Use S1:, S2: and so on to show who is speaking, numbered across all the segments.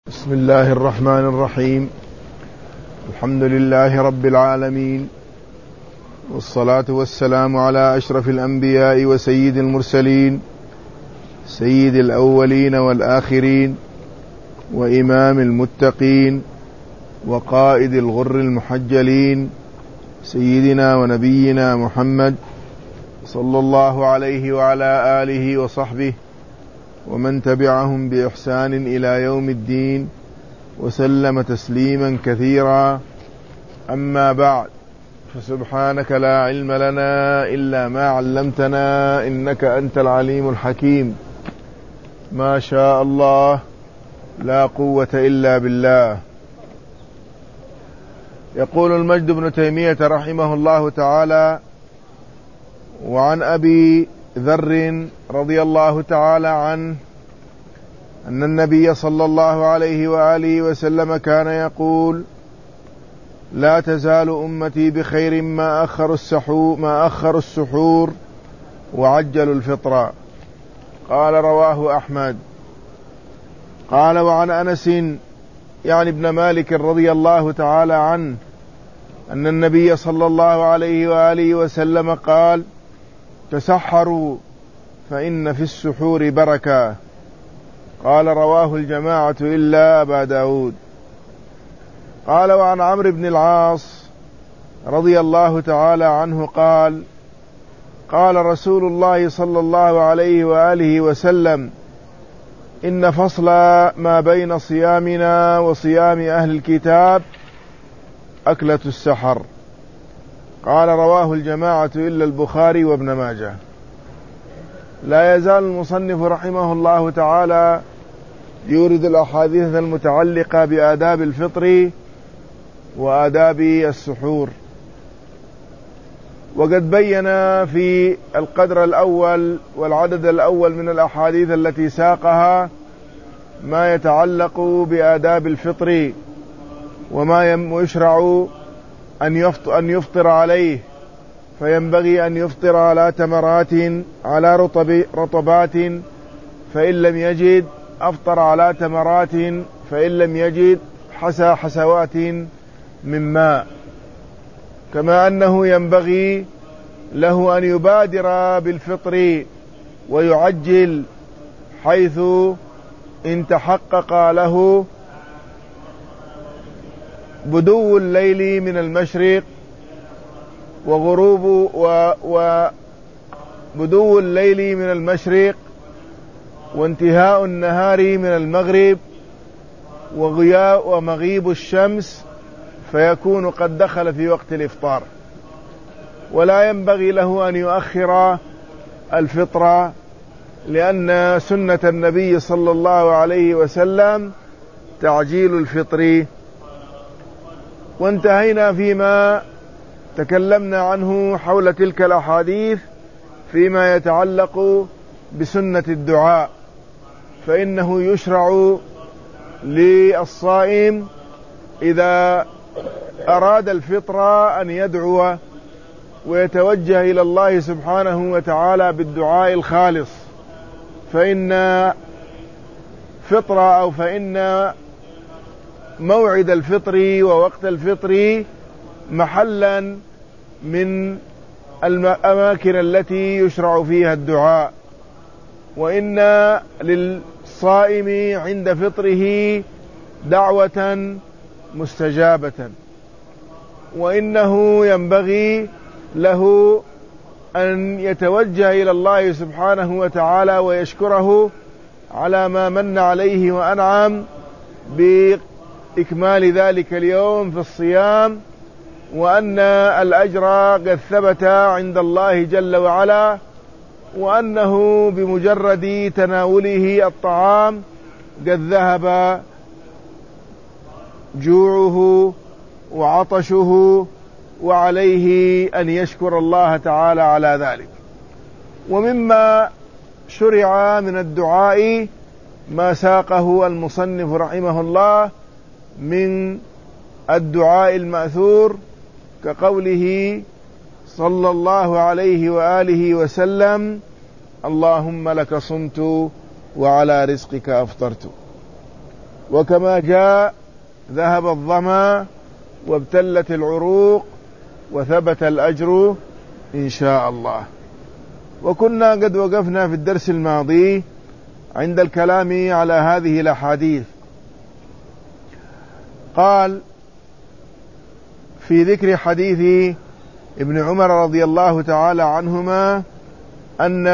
S1: بسم الله الرحمن الرحيم. الحمد لله رب العالمين، والصلاة والسلام على أشرف الأنبياء وسيد المرسلين، سيد الأولين والآخرين، وإمام المتقين، وقائد الغر المحجلين، سيدنا ونبينا محمد صلى الله عليه وعلى آله وصحبه ومن تبعهم بإحسان إلى يوم الدين، وسلم تسليما كثيرا. أما بعد، فسبحانك لا علم لنا إلا ما علمتنا إنك أنت العليم الحكيم. ما شاء الله، لا قوة إلا بالله. يقول المجد بن تيمية رحمه الله تعالى: وعن أبي ذر رضي الله تعالى عنه أن النبي صلى الله عليه وآله وسلم كان يقول: لا تزال أمتي بخير ما أخر السحور وعجلوا الفطر. قال: رواه أحمد. قال: وعن أنس يعني ابن مالك رضي الله تعالى عنه أن النبي صلى الله عليه وآله وسلم قال: تسحروا فإن في السحور بركة. قال: رواه الجماعة إلا أبا داود. قال: وعن عمرو بن العاص رضي الله تعالى عنه قال: قال رسول الله صلى الله عليه وآله وسلم: إن فصل ما بين صيامنا وصيام أهل الكتاب أكلة السحر. قال: رواه الجماعة إلا البخاري وابن ماجه. لا يزال المصنف رحمه الله تعالى يورد الأحاديث المتعلقة بآداب الفطر وآداب السحور، وقد بين في القدر الأول والعدد الأول من الأحاديث التي ساقها ما يتعلق بآداب الفطر وما يشرع أن يفطر عليه، فينبغي أن يفطر على تمرات على رطبات، فإن لم يجد أفطر على تمرات، فإن لم يجد حسوات من ماء. كما أنه ينبغي له أن يبادر بالفطر ويعجل، حيث إن تحقق له بدو الليل من المشرق وبدو الليل من المشرق وانتهاء النهار من المغرب ومغيب الشمس، فيكون قد دخل في وقت الإفطار. ولا ينبغي له أن يؤخر الفطر، لأن سنة النبي صلى الله عليه وسلم تعجيل الفطر. وانتهينا فيما تكلمنا عنه حول تلك الأحاديث فيما يتعلق بسنة الدعاء، فإنه يشرع للصائم إذا أراد الفطر أن يدعو ويتوجه إلى الله سبحانه وتعالى بالدعاء الخالص، فإن موعد الفطر ووقت الفطر محلا من الأماكن التي يشرع فيها الدعاء. وإن للصائم عند فطره دعوة مستجابة، وإنه ينبغي له أن يتوجه إلى الله سبحانه وتعالى ويشكره على ما من عليه وأنعم بإكمال ذلك اليوم في الصيام، وأن الأجر قد ثبت عند الله جل وعلا، وأنه بمجرد تناوله الطعام قد ذهب جوعه وعطشه، وعليه أن يشكر الله تعالى على ذلك. ومما شرع من الدعاء ما ساقه المصنف رحمه الله من الدعاء المأثور، كقوله صلى الله عليه وآله وسلم: اللهم لك صمت وعلى رزقك أفطرت. وكما جاء ذهب الظما وابتلت العروق وثبت الأجر إن شاء الله. وكنا قد وقفنا في الدرس الماضي عند الكلام على هذه الأحاديث. قال في ذكر حديث ابن عمر رضي الله تعالى عنهما أن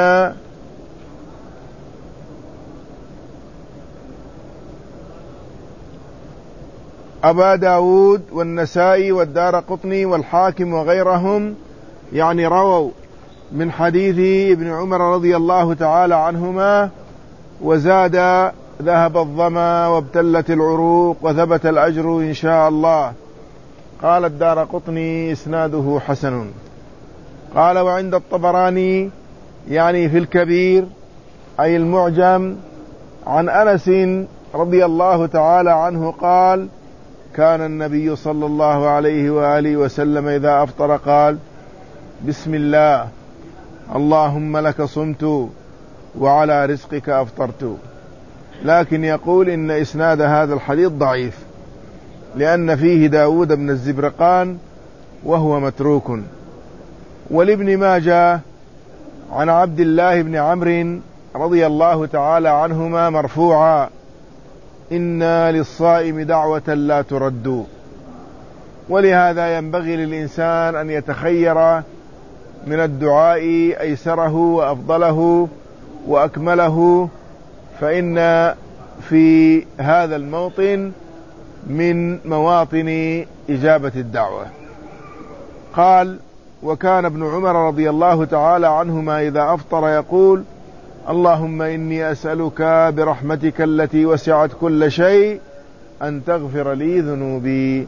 S1: أبا داود والنسائي والدارقطني والحاكم وغيرهم يعني رووا من حديث ابن عمر رضي الله تعالى عنهما وزاد ذهب الظما وابتلت العروق وثبت الأجر إن شاء الله. قال الدارقطني إسناده حسن. قال وعند الطبراني يعني في الكبير أي المعجم عن أنس رضي الله تعالى عنه قال كان النبي صلى الله عليه وآله وسلم إذا أفطر قال بسم الله اللهم لك صمت وعلى رزقك أفطرت. لكن يقول إن إسناد هذا الحديث ضعيف لأن فيه داود بن الزبرقان وهو متروك. ولابن ماجه عن عبد الله بن عمرو رضي الله تعالى عنهما مرفوعا إن للصائم دعوة لا ترد. ولهذا ينبغي للإنسان أن يتخير من الدعاء أيسره وأفضله وأكمله، فإن في هذا الموطن من مواطن إجابة الدعوة. قال وكان ابن عمر رضي الله تعالى عنهما إذا أفطر يقول اللهم إني أسألك برحمتك التي وسعت كل شيء أن تغفر لي ذنوبي.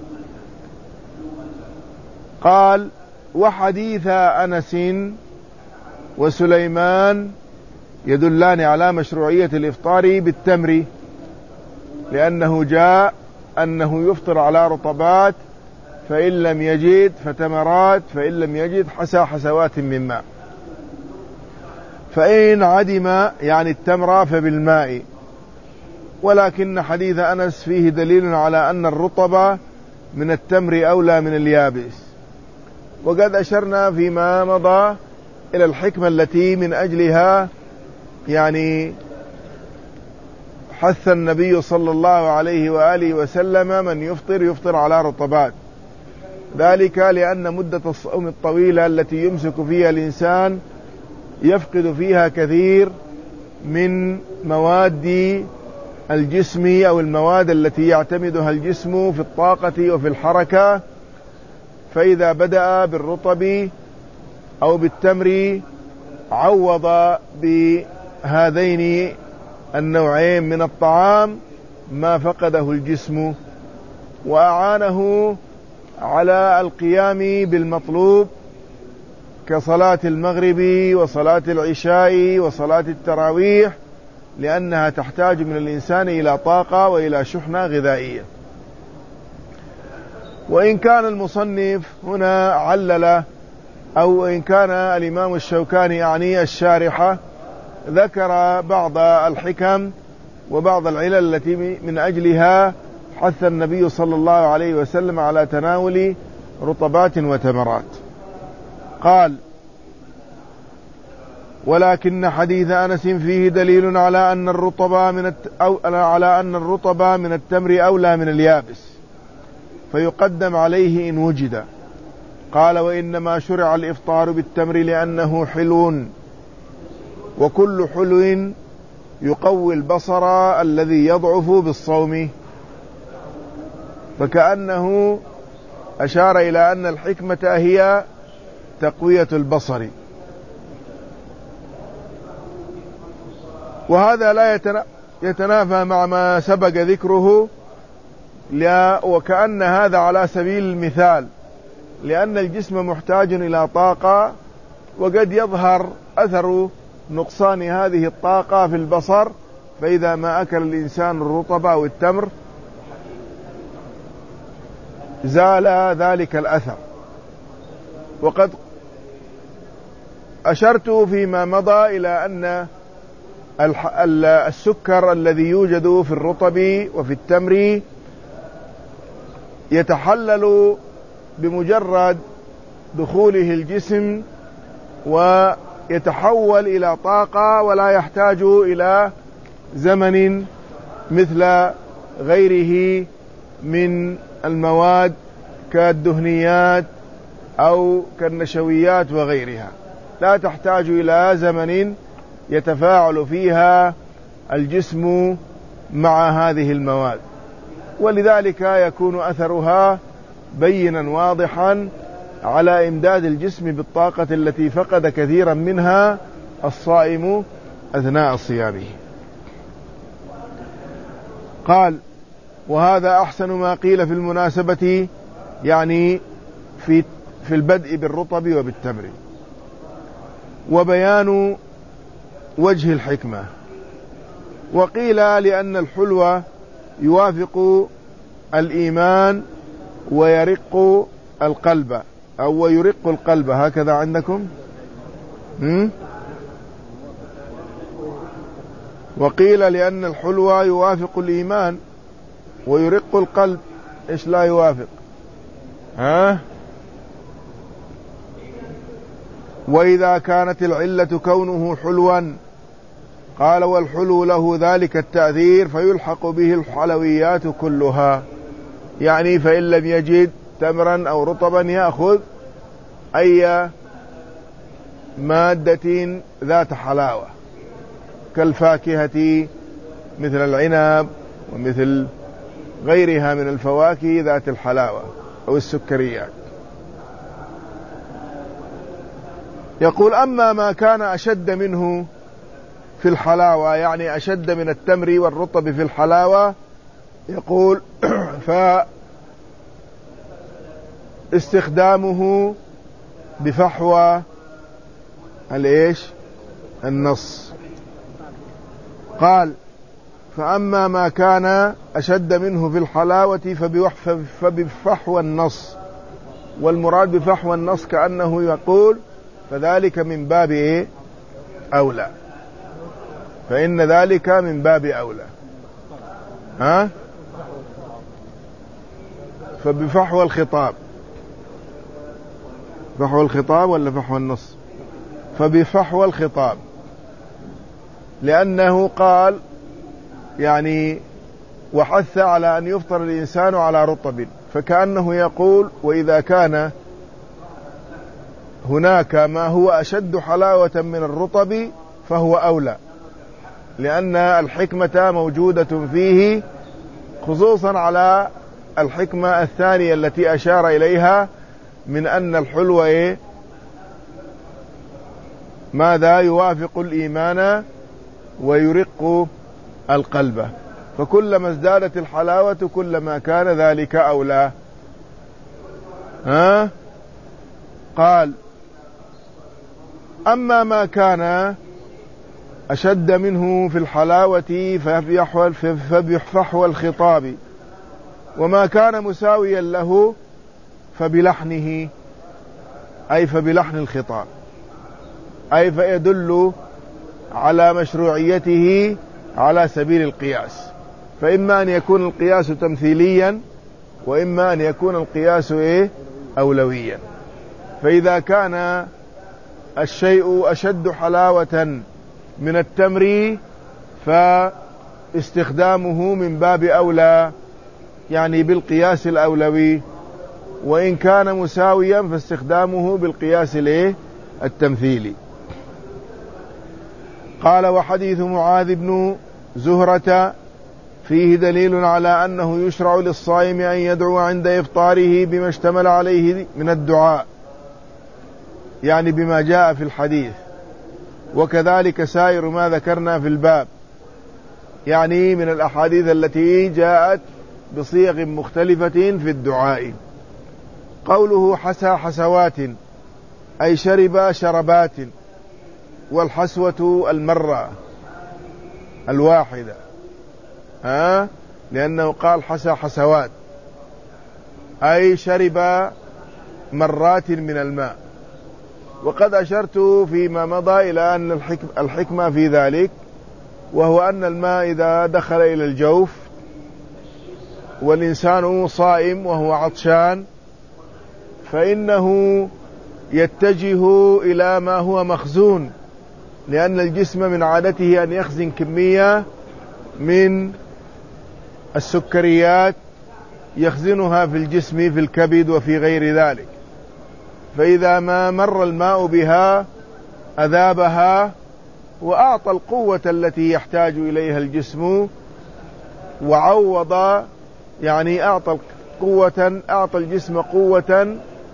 S1: قال وحديث أنس وسليمان يدلان على مشروعية الإفطار بالتمر، لأنه جاء أنه يفطر على رطبات، فإن لم يجد فتمرات، فإن لم يجد حسى حسوات من ماء، فإن عدم يعني التمر فبالماء. ولكن حديث أنس فيه دليل على أن الرطب من التمر أولى من اليابس. وقد أشرنا فيما مضى إلى الحكمة التي من أجلها يعني حث النبي صلى الله عليه وآله وسلم من يفطر على رطبات، ذلك لأن مدة الصوم الطويلة التي يمسك فيها الإنسان يفقد فيها كثير من مواد الجسم أو المواد التي يعتمدها الجسم في الطاقة وفي الحركة. فإذا بدأ بالرطب أو بالتمر عوض بهذين النوعين من الطعام ما فقده الجسم، وأعانه على القيام بالمطلوب كصلاة المغرب وصلاة العشاء وصلاة التراويح، لأنها تحتاج من الإنسان إلى طاقة وإلى شحنة غذائية. وإن كان المصنف هنا علل، أو إن كان الإمام الشوكاني يعني الشارحة ذكر بعض الحكم وبعض العلل التي من أجلها حث النبي صلى الله عليه وسلم على تناول رطبات وتمرات. قال ولكن حديث أنس فيه دليل على أن الرطب من التمر أولى من اليابس، فيقدم عليه إن وجد. قال وإنما شرع الإفطار بالتمر لأنه حلو، وكل حلو يقوي البصر الذي يضعف بالصوم. فكأنه أشار إلى أن الحكمة هي تقوية البصر. وهذا لا يتنافى مع ما سبق ذكره، وكأن هذا على سبيل المثال، لأن الجسم محتاج إلى طاقة، وقد يظهر أثر نقصان هذه الطاقة في البصر، فإذا ما أكل الإنسان الرطب أو التمر زال ذلك الأثر. وقد أشرت فيما مضى إلى أن السكر الذي يوجد في الرطب وفي التمر يتحلل بمجرد دخوله الجسم ويتحول إلى طاقة ولا يحتاج إلى زمن مثل غيره من المواد كالدهنيات أو كالنشويات وغيرها، لا تحتاج إلى زمن يتفاعل فيها الجسم مع هذه المواد، ولذلك يكون أثرها بينا واضحا على إمداد الجسم بالطاقة التي فقد كثيرا منها الصائم أثناء صيامه. قال: وهذا أحسن ما قيل في المناسبة، يعني في البدء بالرطب وبالتمر، وبيان وجه الحكمة. وقيل لأن الحلو يوافق الإيمان ويرق القلب، أو يرق القلب، هكذا عندكم. وقيل لأن الحلو يوافق الإيمان ويرق القلب. إيش لا يوافق؟ وإذا كانت العلة كونه حلوا، قال: والحلو له ذلك التأثير فيلحق به الحلويات كلها، يعني فإن لم يجد تمرا أو رطبا يأخذ أي مادة ذات حلاوة كالفاكهة مثل العنب ومثل غيرها من الفواكه ذات الحلاوة أو السكريات. يقول: أما ما كان أشد منه في الحلاوة، يعني أشد من التمر والرطب في الحلاوة، يقول: فاستخدامه بفحوى النص. قال: فأما ما كان أشد منه في الحلاوة فبفحوى النص، والمراد بفحوى النص كأنه يقول فذلك من باب أولى، فإن ذلك من باب أولى. فبفحوى الخطاب، فحوى الخطاب ولا فحوى النص؟ فبفحوى الخطاب، لأنه قال يعني وحث على أن يفطر الإنسان على رطب، فكأنه يقول: وإذا كان هناك ما هو أشد حلاوة من الرطب فهو أولى، لأن الحكمة موجودة فيه، خصوصا على الحكمة الثانية التي أشار إليها من أن الحلو ماذا يوافق الإيمان ويرق القلب، فكلما ازدادت الحلاوة كلما كان ذلك أولى. قال: أما ما كان أشد منه في الحلاوة فبفحوى الخطاب، وما كان مساويا له فبلحنه، أي فبلحن الخطاب، أي فيدل على مشروعيته على سبيل القياس، فإما أن يكون القياس تمثيليا وإما أن يكون القياس أولويا. فإذا كان الشيء أشد حلاوة من التمر فاستخدامه من باب أولى، يعني بالقياس الأولوي، وإن كان مساويا فاستخدامه بالقياس التمثيلي. قال: وحديث معاذ بن زهرة فيه دليل على أنه يشرع للصائم أن يدعو عند إفطاره بما اشتمل عليه من الدعاء، يعني بما جاء في الحديث، وكذلك سائر ما ذكرنا في الباب، يعني من الأحاديث التي جاءت بصيغ مختلفة في الدعاء. قوله حسى حسوات أي شرب شربات، والحسوة المرة الواحدة، لأنه قال حسى حسوات أي شرب مرات من الماء. وقد أشرت فيما مضى إلى أن الحكمة في ذلك وهو أن الماء إذا دخل إلى الجوف والإنسان صائم وهو عطشان فإنه يتجه إلى ما هو مخزون، لأن الجسم من عادته أن يخزن كمية من السكريات يخزنها في الجسم في الكبد وفي غير ذلك، فإذا ما مر الماء بها أذابها وأعطى القوة التي يحتاج إليها الجسم، وعوض يعني أعطى الجسم قوة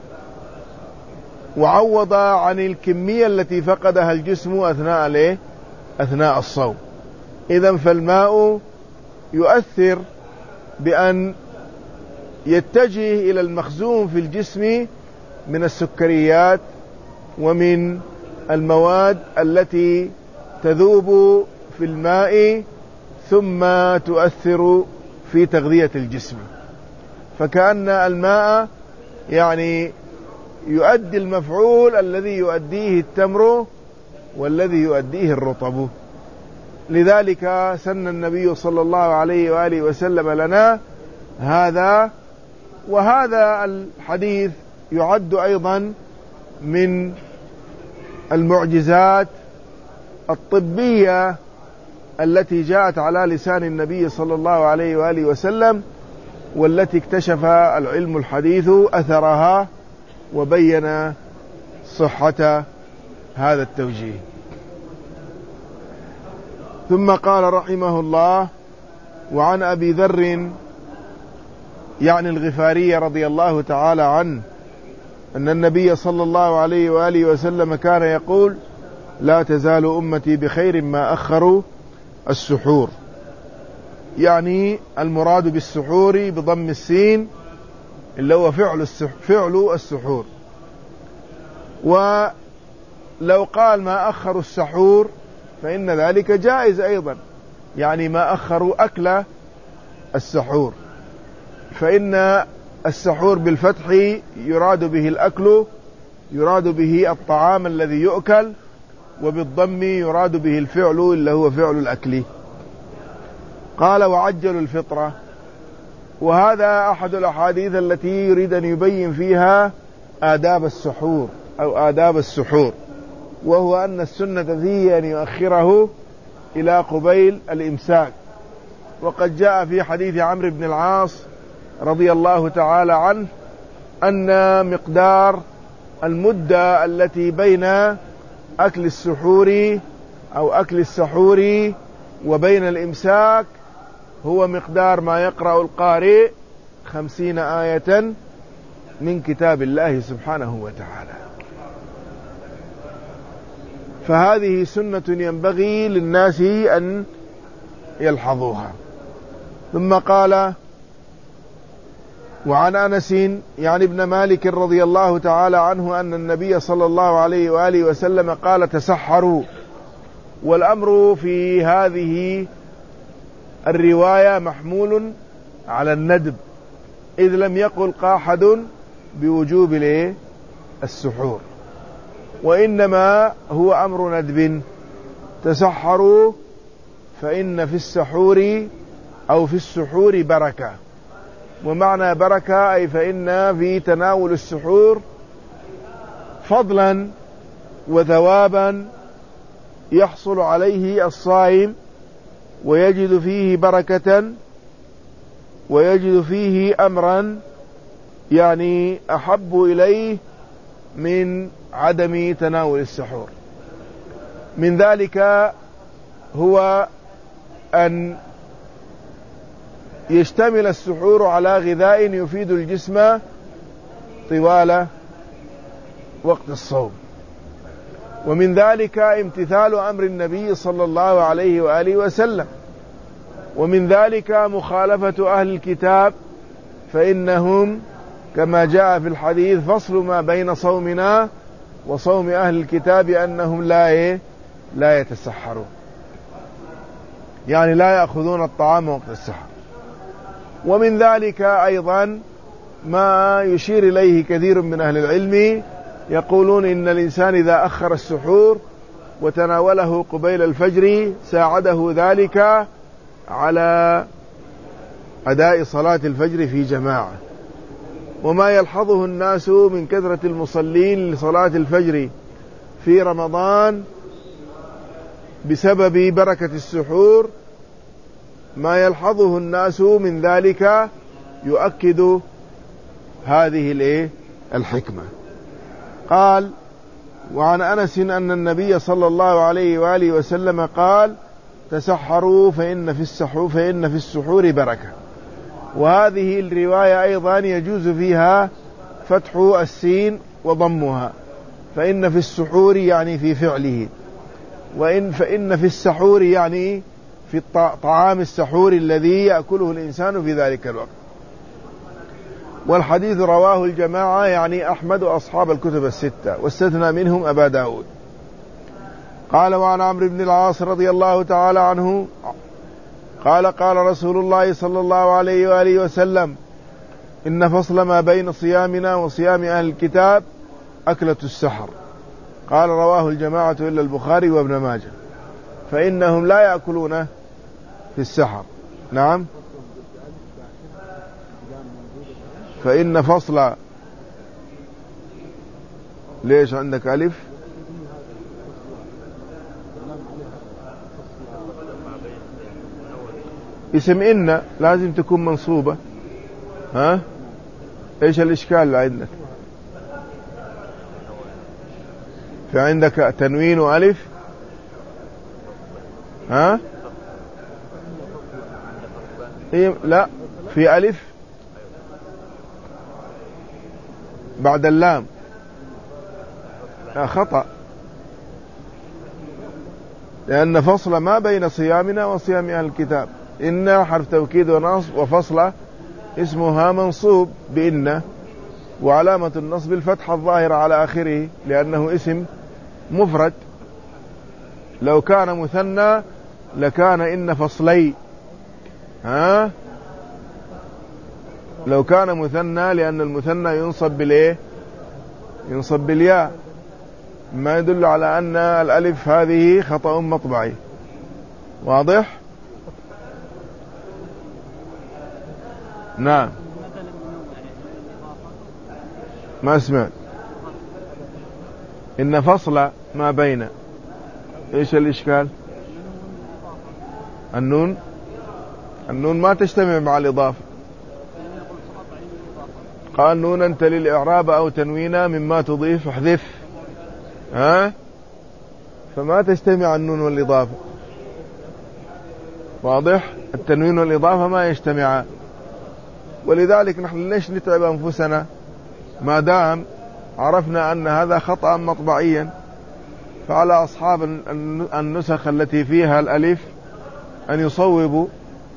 S1: وعوض عن الكمية التي فقدها الجسم أثناء الصوم. إذن فالماء يؤثر بأن يتجه إلى المخزون في الجسم من السكريات ومن المواد التي تذوب في الماء ثم تؤثر في تغذية الجسم، فكأن الماء يعني يؤدي المفعول الذي يؤديه التمر والذي يؤديه الرطب. لذلك سن النبي صلى الله عليه وآله وسلم لنا هذا. وهذا الحديث يعد أيضا من المعجزات الطبية التي جاءت على لسان النبي صلى الله عليه وآله وسلم، والتي اكتشف العلم الحديث أثرها وبين صحة هذا التوجيه. ثم قال رحمه الله: وعن أبي ذر يعني الغفاري رضي الله تعالى عنه أن النبي صلى الله عليه وآله وسلم كان يقول: لا تزال أمتي بخير ما أخروا السحور. يعني المراد بالسحور بضم السين اللي هو فعل السحور. ولو قال ما أخروا السحور فإن ذلك جائز أيضا، يعني ما أخروا أكل السحور، فإن السحور بالفتح يراد به الأكل، يراد به الطعام الذي يؤكل، وبالضم يراد به الفعل اللي هو فعل الأكل. قال: وعجلوا الفطرة. وهذا أحد الأحاديث التي يريد أن يبين فيها آداب السحور أو آداب السحور، وهو أن السنة فيه أن يؤخره إلى قبيل الإمساك. وقد جاء في حديث عمرو بن العاص رضي الله تعالى عنه أن مقدار المدة التي بين أكل السحور أو أكل السحور وبين الإمساك هو مقدار ما يقرأ القارئ 50 آية من كتاب الله سبحانه وتعالى. فهذه سنة ينبغي للناس أن يلحظوها. ثم قال: وعن أنس يعني ابن مالك رضي الله تعالى عنه أن النبي صلى الله عليه وآله وسلم قال: تسحروا. والأمر في هذه الرواية محمول على الندب، إذ لم يقل أحد بوجوب السحور، وإنما هو أمر ندب. تسحروا فإن في السحور أو في السحور بركة. ومعنى بركة أي فإن في تناول السحور فضلا وثوابا يحصل عليه الصائم، ويجد فيه بركة، ويجد فيه أمرا يعني أحب إليه من عدم تناول السحور. من ذلك هو أن يشتمل السحور على غذاء يفيد الجسم طوال وقت الصوم. ومن ذلك امتثال أمر النبي صلى الله عليه وآله وسلم. ومن ذلك مخالفة أهل الكتاب، فإنهم كما جاء في الحديث فصل ما بين صومنا وصوم أهل الكتاب أنهم لا يتسحرون، يعني لا يأخذون الطعام وقت السحر. ومن ذلك أيضا ما يشير إليه كثير من أهل العلم، يقولون إن الإنسان إذا أخر السحور وتناوله قبيل الفجر ساعده ذلك على أداء صلاة الفجر في جماعة. وما يلحظه الناس من كثرة المصلين لصلاة الفجر في رمضان بسبب بركة السحور، ما يلحظه الناس من ذلك يؤكد هذه الحكمة. قال: وعن أنس أن النبي صلى الله عليه وآله وسلم قال: تسحروا فإن في السحور بركة. وهذه الرواية أيضا يجوز فيها فتح السين وضمها، فإن في السحور يعني في فعله، فإن في السحور يعني في طعام السحور الذي يأكله الإنسان في ذلك الوقت. والحديث رواه الجماعة يعني أحمد وأصحاب الكتب الستة، واستثنى منهم أبا داود. قال: وعن عمرو بن العاص رضي الله تعالى عنه قال: قال رسول الله صلى الله عليه وآله وسلم: إن فصل ما بين صيامنا وصيام أهل الكتاب أكلة السحر. قال: رواه الجماعة إلا البخاري وابن ماجه، فإنهم لا يأكلون في السحر. نعم، فإن فصل، ليش عندك ألف؟ اسم إن لازم تكون منصوبة. ها، إيش الإشكال اللي عندك؟ في عندك تنوين وألف. ها، إيه؟ لا، في ألف بعد اللام. خطأ، لأن فصل ما بين صيامنا وصيام أهل الكتاب، إن حرف توكيد ونصب، وفصل اسمها منصوب بإن، وعلامة النصب الفتحة الظاهرة على آخره لأنه اسم مفرد. لو كان مثنى لكان إن فصلي. ها، لو كان مثنى، لأن المثنى ينصب بالياء، ما يدل على أن الألف هذه خطأ مطبعي. واضح؟ نعم، ما سمعت. إن فصل ما بين، إيش الإشكال؟ النون ما تجتمع مع الإضافة. قال: نون أنت للإعراب أو تنوينا مما تضيف احذف. ها، فما تجتمع النون والإضافة. واضح؟ التنوين والإضافة ما يجتمعان، ولذلك نحن ليش نتعب أنفسنا ما دام عرفنا أن هذا خطأ مطبعيا؟ فعلى أصحاب النسخ التي فيها الألف أن يصوبوا،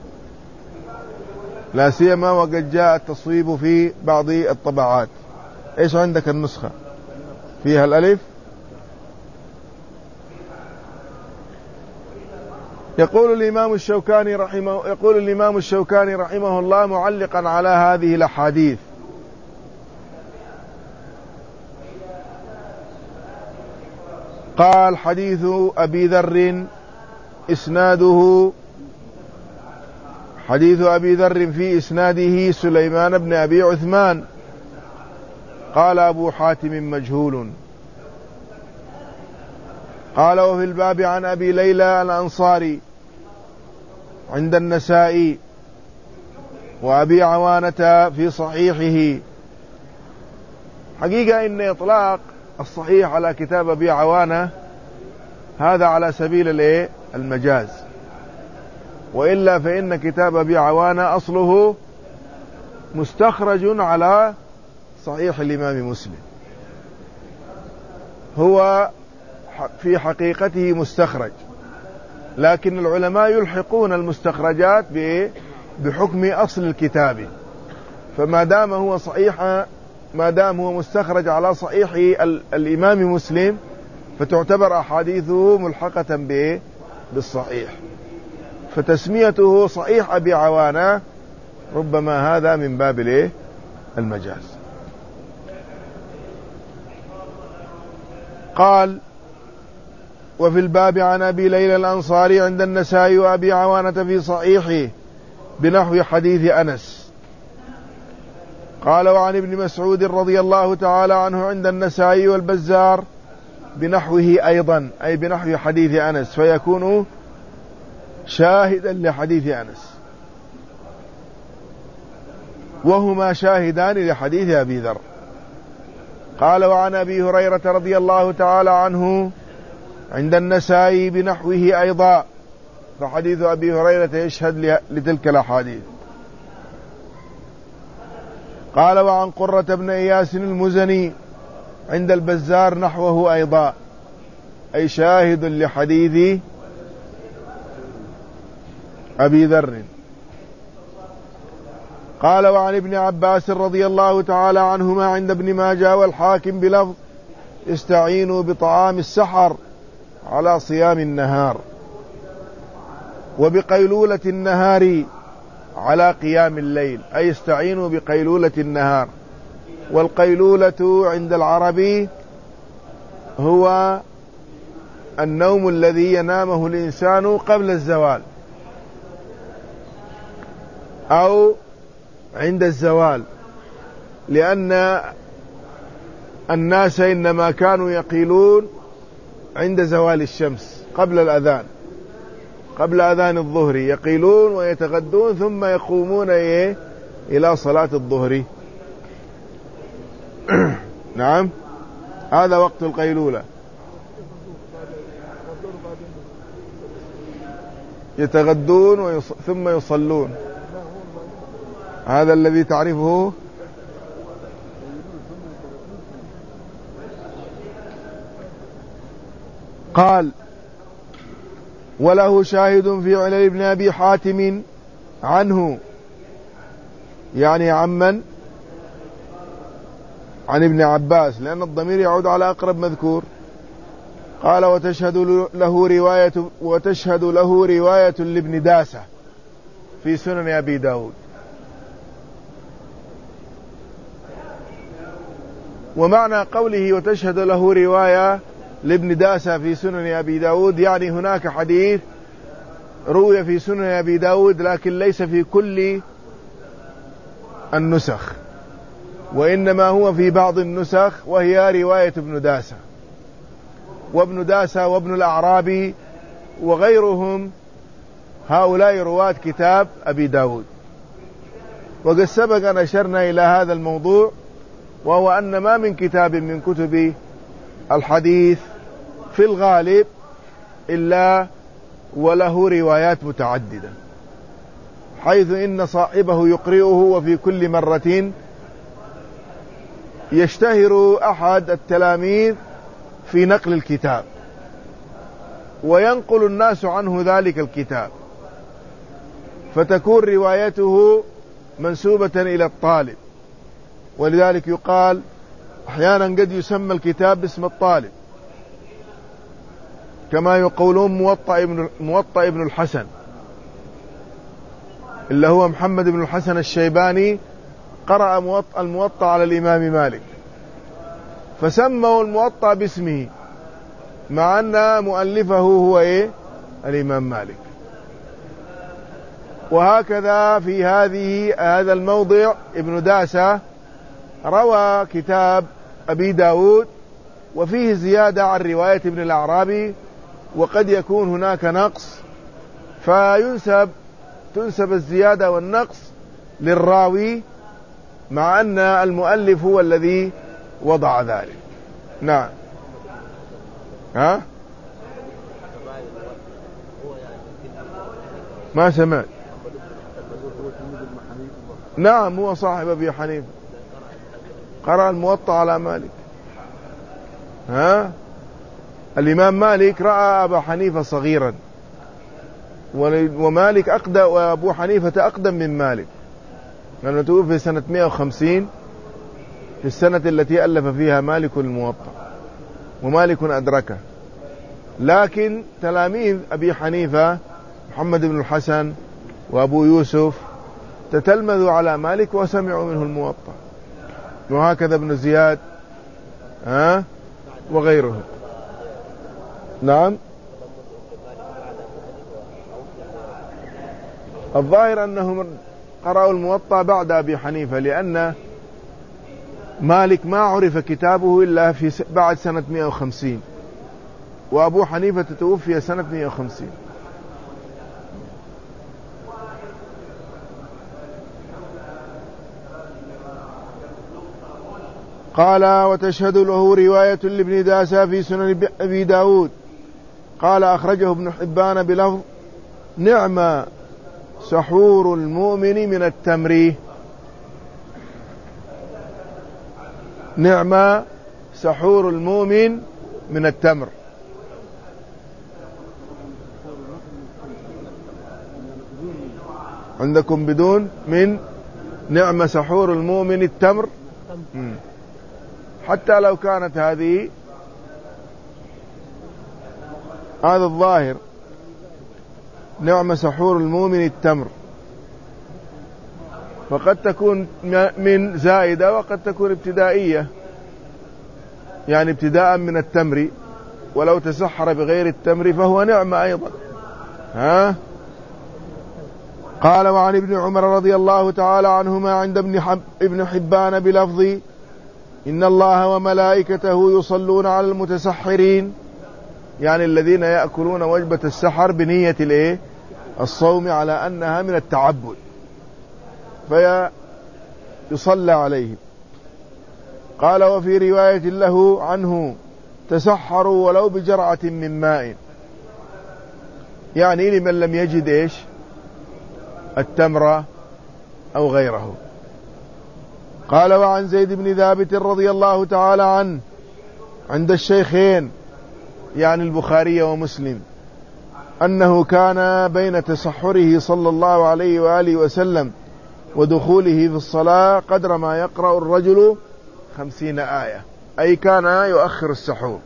S1: لا سيما وقد جاء التصويب في بعض الطبعات. إيش عندك النسخة فيها الألف؟ يقول الإمام الشوكاني رحمه الله معلقا على هذه الأحاديث: قال: حديث أبي ذر في إسناده سليمان بن أبي عثمان. قال أبو حاتم: مجهول. قال: وفي الباب عن أبي ليلى الأنصاري عند النسائي وأبي عوانة في صحيحه. حقيقة إن إطلاق الصحيح على كتاب أبي عوانة هذا على سبيل المجاز، وإلا فإن كتاب أبي عوانة أصله مستخرج على صحيح الإمام مسلم، هو في حقيقته مستخرج، لكن العلماء يلحقون المستخرجات بحكم أصل الكتاب. فما دام هو مستخرج على صحيح الإمام مسلم فتعتبر أحاديثه ملحقة بالصحيح، فتسميته صحيح أبي عوانة ربما هذا من باب المجاز. وفي الباب عن أبي ليلى الأنصاري عند النسائي وأبي عوانة في صحيحه بنحو حديث أنس. قال وعن ابن مسعود رضي الله تعالى عنه عند النسائي والبزار بنحوه أيضا، أي بنحو حديث أنس، فيكون شاهدا لحديث أنس، وهما شاهدان لحديث أبي ذر. قال وعن أبي هريرة رضي الله تعالى عنه عند النسائي بنحوه أيضا، فحديث أبي هريرة يشهد لتلك الأحاديث. قال وعن قرة بن إياس المزني عند البزار نحوه أيضا، أي شاهد لحديث أبي ذر. قال وعن ابن عباس رضي الله تعالى عنهما عند ابن ماجه والحاكم بلفظ استعينوا بطعام السحر على صيام النهار، وبقيلولة النهار على قيام الليل، أي استعينوا بقيلولة النهار. والقيلولة عند العربي هو النوم الذي ينامه الإنسان قبل الزوال أو عند الزوال، لأن الناس إنما كانوا يقيلون عند زوال الشمس قبل الأذان، قبل أذان الظهر يقيلون ويتغدون ثم يقومون إلى صلاة الظهر. نعم، هذا وقت القيلولة. يتغدون ثم يصلون، هذا الذي تعرفه. قال وله شاهد في علل ابن أبي حاتم عنه، يعني عمن؟ عن ابن عباس، لأن الضمير يعود على أقرب مذكور. قال وتشهد له رواية لابن داسة في سنن أبي داود. ومعنى قوله وتشهد له رواية لابن داسة في سنن أبي داود، يعني هناك حديث روي في سنن أبي داود لكن ليس في كل النسخ، وإنما هو في بعض النسخ، وهي رواية ابن داسة. وابن داسة وابن الأعرابي وغيرهم هؤلاء رواة كتاب أبي داود. وقد سبق أن أشرنا إلى هذا الموضوع، وهو أن ما من كتاب من كتب الحديث في الغالب إلا وله روايات متعددة، حيث إن صاحبه يقرئه وفي كل مرة يشتهر أحد التلاميذ في نقل الكتاب وينقل الناس عنه ذلك الكتاب، فتكون روايته منسوبة إلى الطالب. ولذلك يقال أحيانا قد يسمى الكتاب باسم الطالب، كما يقولون موطأ ابن الحسن، اللي هو محمد بن الحسن الشيباني، قرأ الموطأ على الإمام مالك فسموا الموطأ باسمه، مع أن مؤلفه هو الإمام مالك. وهكذا في هذا الموضع ابن داسة روى كتاب أبي داود وفيه زيادة عن رواية ابن الأعرابي، وقد يكون هناك نقص، تنسب الزيادة والنقص للراوي، مع أن المؤلف هو الذي وضع ذلك. نعم. ما سمعت. نعم، هو صاحب أبي حنيفة، قرأ الموطأ على مالك. الإمام مالك رأى أبا حنيفة صغيرا، ومالك أقدم، وأبو حنيفة أقدم من مالك، لأنه توفي سنة 150 في السنة التي ألف فيها مالك الموطأ، ومالك أدركه. لكن تلاميذ أبي حنيفة محمد بن الحسن وأبو يوسف تتلمذوا على مالك وسمعوا منه الموطأ، وهكذا ابن زياد وغيره. نعم. الظاهر أنهم قرأوا الموطأ بعد أبي حنيفة، لأن مالك ما عرف كتابه إلا بعد سنة 150، وأبو حنيفة توفي سنة 150. قال: وتشهد له رواية لابن داسة في سنن أبي داود. قال: أخرجه ابن حبان بلفظ: نعم سحور المؤمن من التمر. نعم سحور المؤمن من التمر. عندكم بدون من؟ نعم سحور المؤمن التمر. حتى لو كانت هذه، هذا الظاهر، نعم سحور المؤمن التمر، فقد تكون من زائدة وقد تكون ابتدائية، يعني ابتداء من التمر، ولو تسحر بغير التمر فهو نعمة أيضا. قال: وعن ابن عمر رضي الله تعالى عنهما عند ابن حبان بلفظ: إن الله وملائكته يصلون على المتسحرين، يعني الذين يأكلون وجبة السحر بنية الصوم على أنها من التعبد، فيصلى عليهم. قال: وفي رواية له عنه: تسحروا ولو بجرعة من ماء، يعني لمن لم يجد التمر أو غيره. قال: وعن زيد بن ثابت رضي الله تعالى عنه عند الشيخين، يعني البخاري ومسلم، أنه كان بين تسحره صلى الله عليه وآله وسلم ودخوله في الصلاة قدر ما يقرأ الرجل 50 آية، أي كان يؤخر السحور.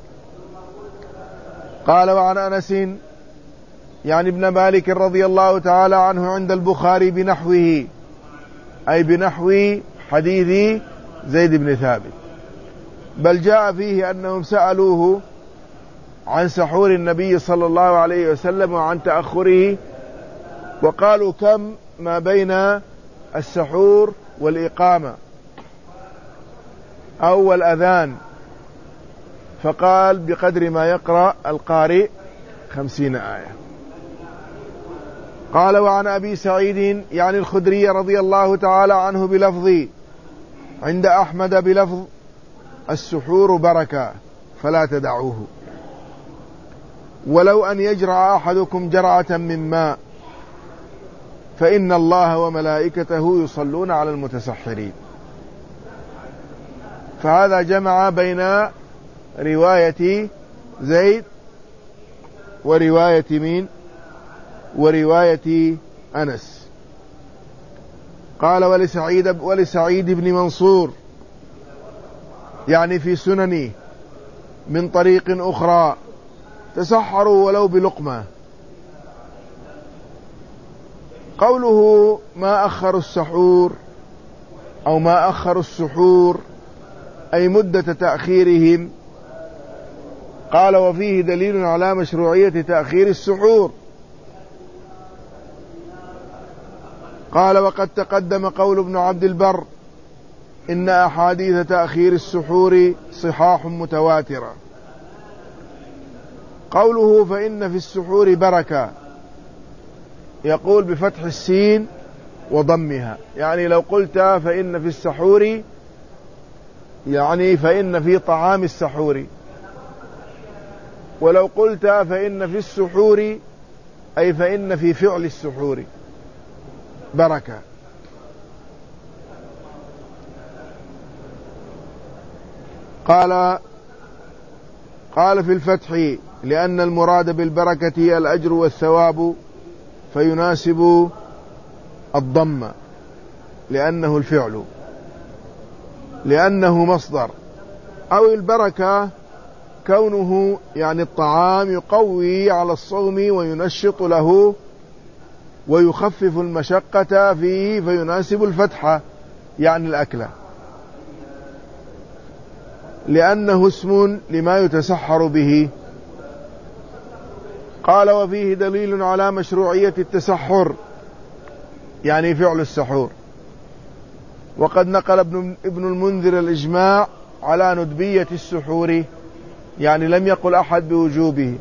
S1: قال: وعن أنس يعني ابن مالك رضي الله تعالى عنه عند البخاري بنحوه، أي بنحو حديث زيد بن ثابت، بل جاء فيه أنهم سألوه عن سحور النبي صلى الله عليه وسلم وعن تأخره، وقالوا: كم ما بين السحور والإقامة أو الأذان؟ فقال: بقدر ما يقرأ القارئ 50 آية. قال: وعن أبي سعيد يعني الخدري رضي الله تعالى عنه بلفظ عند أحمد بلفظ: السحور بركة فلا تدعوه، ولو أن يجرع أحدكم جرعة من ماء، فإن الله وملائكته يصلون على المتسحرين. فهذا جمع بين رواية زيد ورواية مين؟ ورواية أنس. قال: ولسعيد بن منصور يعني في سننه من طريق أخرى: تسحروا ولو بلقمة. قوله ما أخر السحور أو ما أخر السحور أي مدة تأخيرهم. قال: وفيه دليل على مشروعية تأخير السحور. قال: وقد تقدم قول ابن عبد البر: إن أحاديث تأخير السحور صحاح متواترة. قوله فإن في السحور بركة، يقول بفتح السين وضمها، يعني لو قلت فإن في السحور يعني فإن في طعام السحور، ولو قلت فإن في السحور أي فإن في فعل السحور بركة. قال في الفتح: لأن المراد بالبركة الأجر والثواب، فيناسب الضم لأنه الفعل، لأنه مصدر. أو البركة كونه يعني الطعام يقوي على الصوم وينشط له ويخفف المشقة فيه، فيناسب الفتحة يعني الأكلة، لأنه اسم لما يتسحر به. قال: وفيه دليل على مشروعية التسحر يعني فعل السحور. وقد نقل ابن المنذر الإجماع على ندبية السحور، يعني لم يقل أحد بوجوبه،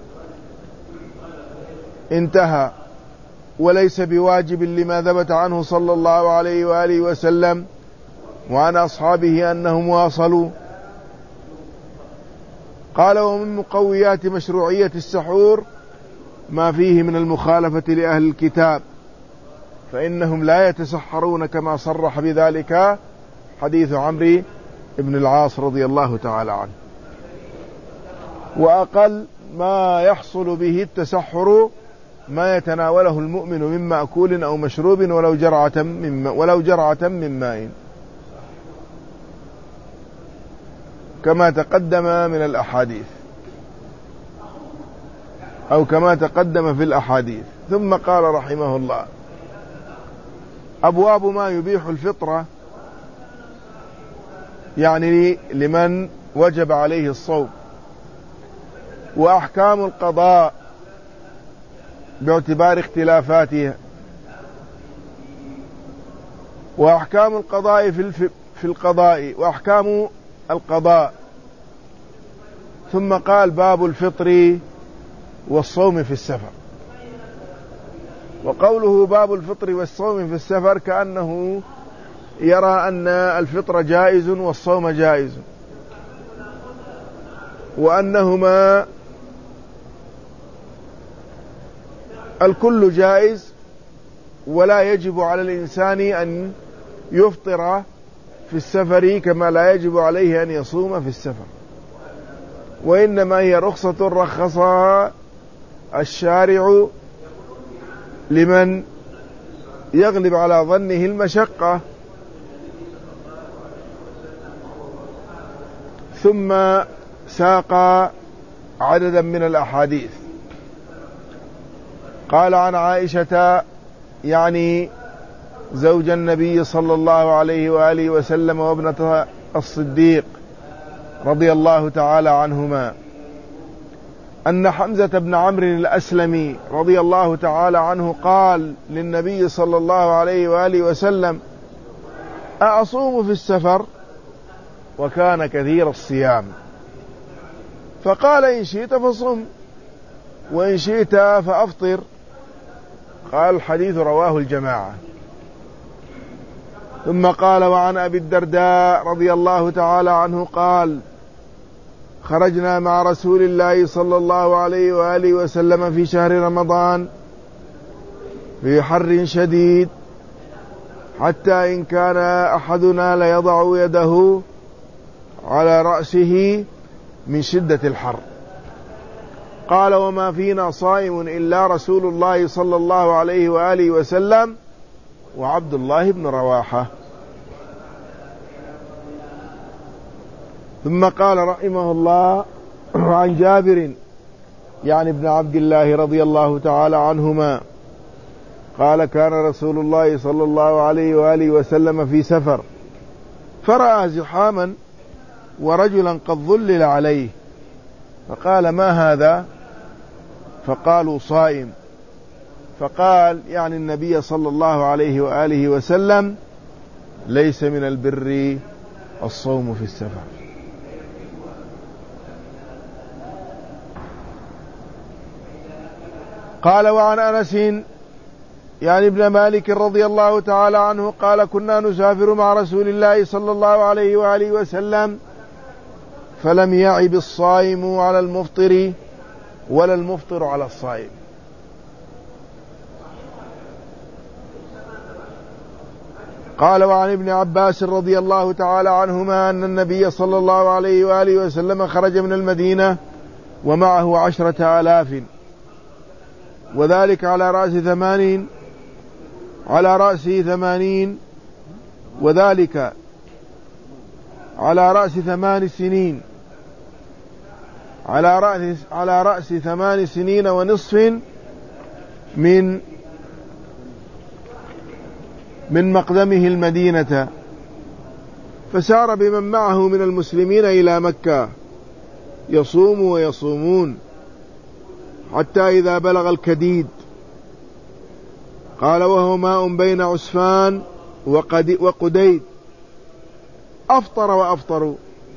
S1: انتهى. وليس بواجب لما ثبت عنه صلى الله عليه وآله وسلم وعن أصحابه أنهم واصلوا. قال: ومن مقويات مشروعية السحور ما فيه من المخالفة لأهل الكتاب، فإنهم لا يتسحرون كما صرح بذلك حديث عمرو بن العاص رضي الله تعالى عنه. وأقل ما يحصل به التسحر ما يتناوله المؤمن من مأكول أو مشروب ولو جرعة من ماء، كما تقدم من الأحاديث أو كما تقدم في الأحاديث. ثم قال رحمه الله: أبواب ما يبيح الفطرة، يعني لمن وجب عليه الصوم. وأحكام القضاء باعتبار اختلافاتها، وأحكام القضاء في القضاء، وأحكام القضاء. ثم قال: باب الفطر والصوم في السفر. وقوله باب الفطر والصوم في السفر كأنه يرى أن الفطر جائز والصوم جائز، وأنهما الكل جائز، ولا يجب على الإنسان أن يفطر في السفر كما لا يجب عليه أن يصوم في السفر، وإنما هي رخصة رخصها الشارع لمن يغلب على ظنه المشقة. ثم ساق عددا من الأحاديث. قال: عن عائشة، يعني زوج النبي صلى الله عليه وآله وسلم وابنة الصديق رضي الله تعالى عنهما، أن حمزة بن عمرو الأسلمي رضي الله تعالى عنه قال للنبي صلى الله عليه وآله وسلم: أصوم في السفر؟ وكان كثير الصيام، فقال: إن شئت فصم وإن شئت فأفطر. قال: الحديث رواه الجماعة. ثم قال: وعن أبي الدرداء رضي الله تعالى عنه قال: خرجنا مع رسول الله صلى الله عليه وآله وسلم في شهر رمضان في حر شديد، حتى إن كان أحدنا ليضع يده على رأسه من شدة الحر. قال: وما فينا صائم إلا رسول الله صلى الله عليه وآله وسلم وعبد الله بن رواحة. ثم قال رحمه الله: عن جابر، يعني ابن عبد الله رضي الله تعالى عنهما، قال: كان رسول الله صلى الله عليه وآله وسلم في سفر، فرأى زحاما ورجلا قد ظلل عليه، فقال: ما هذا؟ فقالوا: صائم. فقال، يعني النبي صلى الله عليه وآله وسلم: ليس من البر الصوم في السفر. قال: وعن أنس، يعني ابن مالك رضي الله تعالى عنه قال: كنا نسافر مع رسول الله صلى الله عليه وآله وسلم، فلم يعب الصائم على المفطر ولا المفطر على الصائم. قال: وعن ابن عباس رضي الله تعالى عنهما أن النبي صلى الله عليه وآله وسلم خرج من المدينة ومعه 10,000، وذلك على رأس 80، وذلك على رأس 8 سنين، على رأس 8 سنين ونصف من مقدمه المدينة. فسار بمن معه من المسلمين إلى مكة يصوم ويصومون، حتى إذا بلغ الكديد قال وهو ماء بين عسفان وقديد أفطر وأفطروا،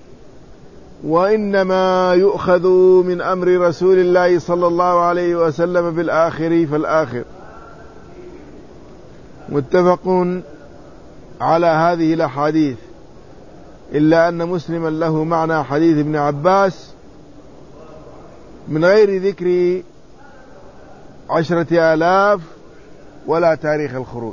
S1: وإنما يؤخذ من أمر رسول الله صلى الله عليه وسلم بالآخر فالآخر. متفق على هذه الأحاديث، إلا أن مسلما له معنى حديث ابن عباس من غير ذكر 10,000 ولا تاريخ الخروج.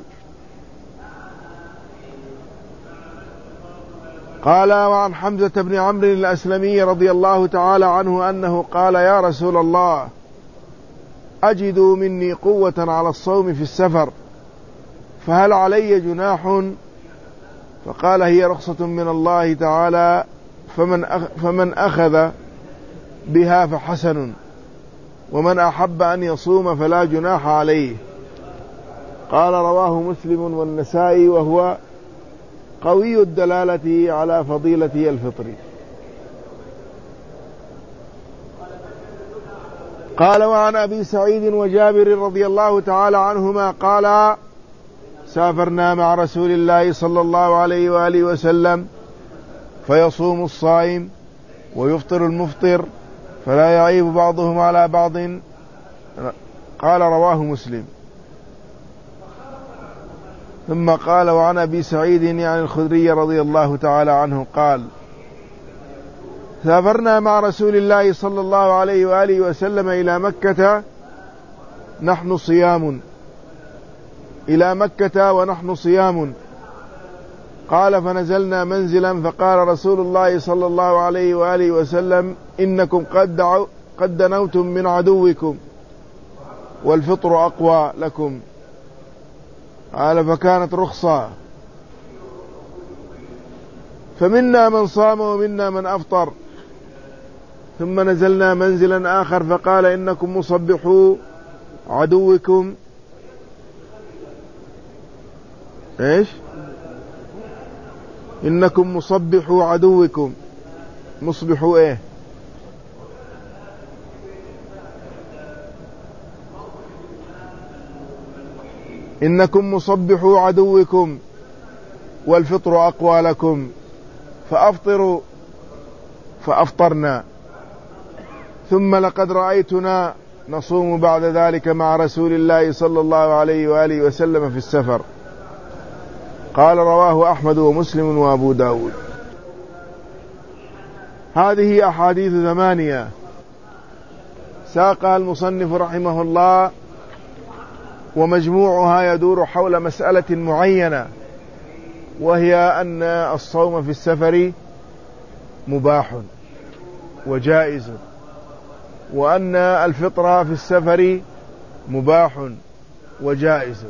S1: قال وعن حمزة بن عمرو الأسلمي رضي الله تعالى عنه أنه قال يا رسول الله أجد مني قوة على الصوم في السفر فهل علي جناح؟ فقال هي رخصة من الله تعالى فمن أخذ بها فحسن، ومن أحب أن يصوم فلا جناح عليه. قال رواه مسلم والنسائي وهو قوي الدلالة على فضيلة الفطر. قال وعن أبي سعيد وجابر رضي الله تعالى عنهما قال سافرنا مع رسول الله صلى الله عليه وآله وسلم فيصوم الصائم ويفطر المفطر فلا يعيب بعضهم على بعض. قال رواه مسلم. ثم قال وعن أبي سعيد يعني الخدري رضي الله تعالى عنه قال سافرنا مع رسول الله صلى الله عليه وآله وسلم إلى مكة ونحن صيام. قال فنزلنا منزلا فقال رسول الله صلى الله عليه وآله وسلم إنكم قد دنوتم من عدوكم والفطر أقوى لكم. قال فكانت رخصة، فمنا من صام ومنا من أفطر. ثم نزلنا منزلا آخر فقال إنكم مصبحوا عدوكم إنكم مصبحوا عدوكم. مصبحوا إنكم مصبحوا عدوكم والفطر أقوى لكم فأفطروا فأفطرنا. ثم لقد رأيتنا نصوم بعد ذلك مع رسول الله صلى الله عليه وآله وسلم في السفر. قال رواه أحمد ومسلم وأبو داود. هذه أحاديث 8 ساقها المصنف رحمه الله، ومجموعها يدور حول مسألة معينة، وهي أن الصوم في السفر مباح وجائز، وأن الفطر في السفر مباح وجائز.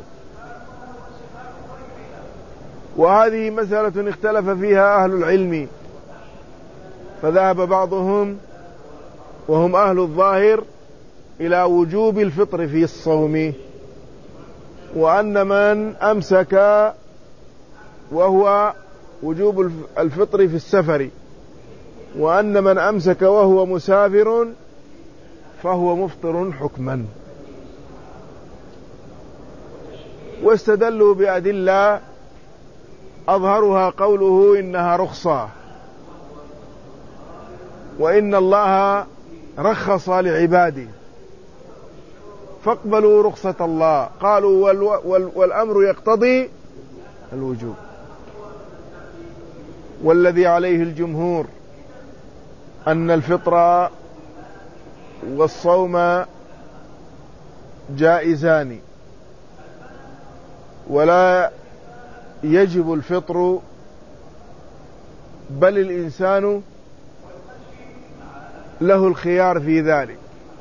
S1: وهذه مسألة اختلف فيها أهل العلم، فذهب بعضهم وهم أهل الظاهر إلى وجوب الفطر في الصوم، وأن من أمسك وهو وجوب الفطر في السفر، وأن من أمسك وهو مسافر فهو مفطر حكما. واستدلوا بأدلة أظهرها قوله إنها رخصة، وإن الله رخص لعباده فاقبلوا رخصة الله. قالوا والأمر يقتضي الوجوب، والذي عليه الجمهور أن الفطر والصوم جائزان، ولا يجب الفطر، بل الإنسان له الخيار في ذلك.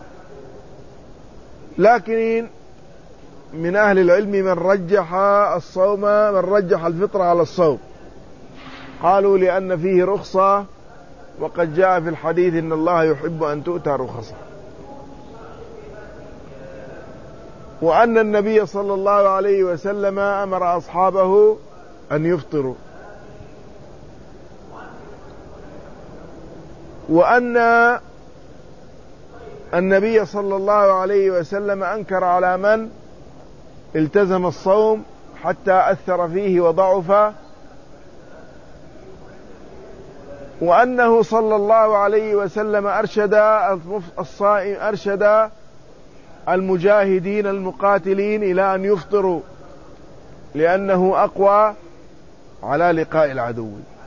S1: لكن من أهل العلم من رجح الفطر على الصوم، قالوا لأن فيه رخصة، وقد جاء في الحديث إن الله يحب أن تؤتى رخصة، وأن النبي صلى الله عليه وسلم أمر أصحابه أن يفطروا، وأن النبي صلى الله عليه وسلم أنكر على من التزم الصوم حتى أثر فيه وضعف، وأنه صلى الله عليه وسلم أرشد المجاهدين المقاتلين إلى أن يفطروا لأنه أقوى على لقاء العدو.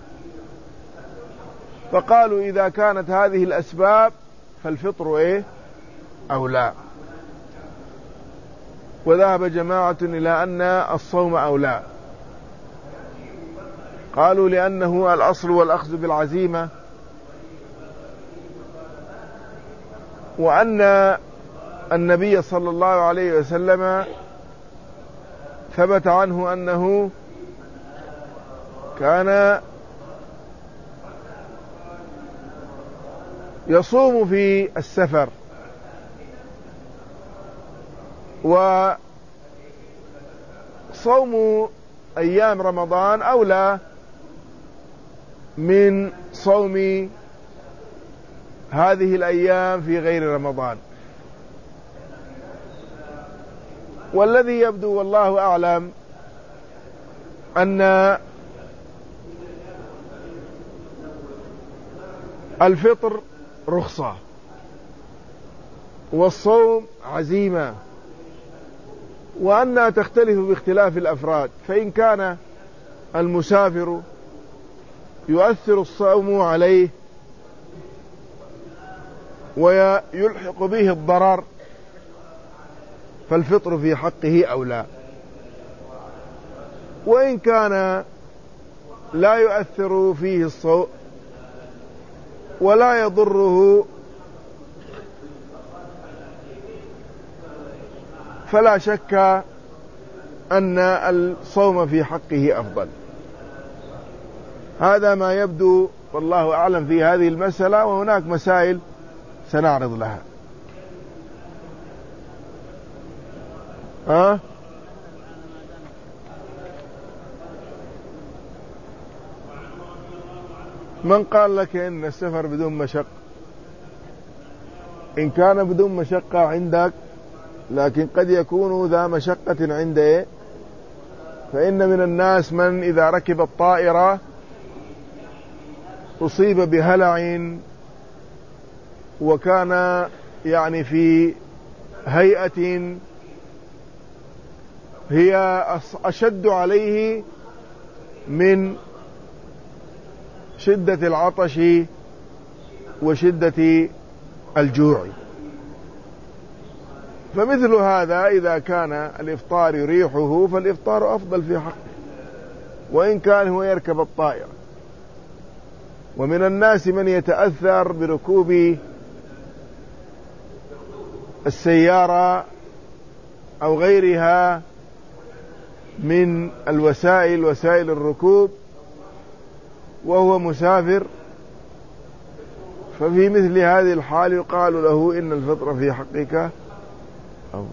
S1: فقالوا إذا كانت هذه الأسباب فالفطر أولى. وذهب جماعة إلى أن الصوم أولى، قالوا لأنه الأصل والأخذ بالعزيمة، وأن النبي صلى الله عليه وسلم ثبت عنه أنه كان يصوم في السفر، وصوم أيام رمضان أولى من صوم هذه الأيام في غير رمضان. والذي يبدو والله أعلم أن الفطر رخصة والصوم عزيمة، وأنها تختلف باختلاف الأفراد. فإن كان المسافر يؤثر الصوم عليه ويلحق به الضرر فالفطر في حقه أولى. وإن كان لا يؤثر فيه الصوم ولا يضره فلا شك أن الصوم في حقه أفضل. هذا ما يبدو والله أعلم في هذه المسألة، وهناك مسائل سنعرض لها. من قال لك إن السفر بدون مشقة؟ إن كان بدون مشقة عندك، لكن قد يكون ذا مشقة عنده، فإن من الناس من إذا ركب الطائرة أصيب بهلع وكان يعني في هيئة هي أشد عليه من شدة العطش وشدة الجوع. فمثل هذا إذا كان الإفطار يريحه فالإفطار أفضل في حقه، وإن كان هو يركب الطائرة. ومن الناس من يتأثر بركوب السيارة أو غيرها من وسائل الركوب وهو مسافر، ففي مثل هذه الحال يقال له إن الفطر في حقك أفضل.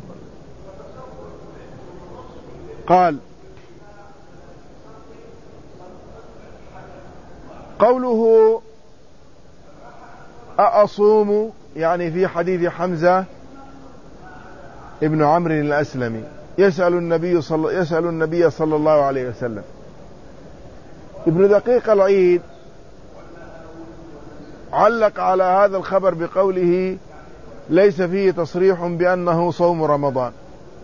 S1: قال: قوله أأصوم يعني في حديث حمزة ابن عمرو الأسلمي يسأل النبي صلى الله عليه وسلم. ابن دقيق العيد علق على هذا الخبر بقوله: ليس فيه تصريح بأنه صوم رمضان،